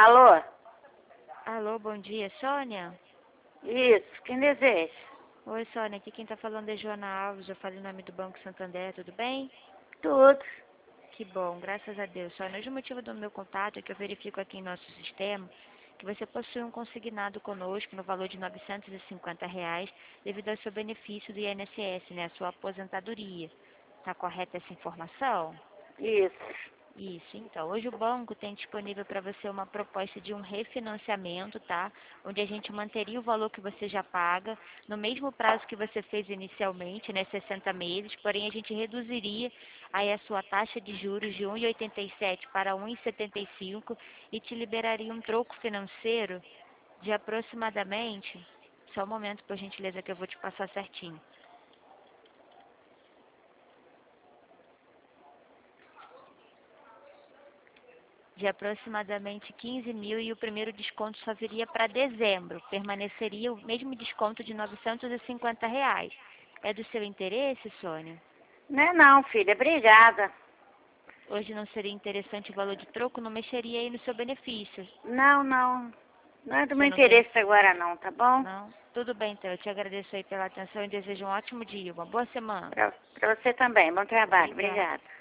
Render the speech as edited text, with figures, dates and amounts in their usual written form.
Alô? Alô, bom dia, Sônia? Isso, quem deseja? Oi, Sônia, aqui quem tá falando é Joana Alves, eu falo em nome do Banco Santander, tudo bem? Tudo. Que bom, graças a Deus. Sônia, hoje o motivo do meu contato é que eu verifico aqui em nosso sistema que você possui um consignado conosco no valor de R$ 950 devido ao seu benefício do INSS, né, a sua aposentadoria. Tá correta essa informação? Isso. Isso, então, hoje o banco tem disponível para você uma proposta de um refinanciamento, tá? Onde a gente manteria o valor que você já paga, no mesmo prazo que você fez inicialmente, né, 60 meses, porém a gente reduziria aí a sua taxa de juros de 1,87 para 1,75 e te liberaria um troco financeiro de aproximadamente, só um momento, por gentileza, que eu vou te passar certinho. De aproximadamente 15 mil e o primeiro desconto só viria para dezembro. Permaneceria o mesmo desconto de R$ 950. É do seu interesse, Sônia? Não é não, filha. Obrigada. Hoje não seria interessante o valor de troco? Não mexeria aí no seu benefício. Não, não. Não é do meu Você não tem? interesse agora não, tá bom? Não? Tudo bem, então. Eu te agradeço aí pela atenção e desejo um ótimo dia. Uma boa semana. Pra você também. Bom trabalho. Obrigada. Obrigada.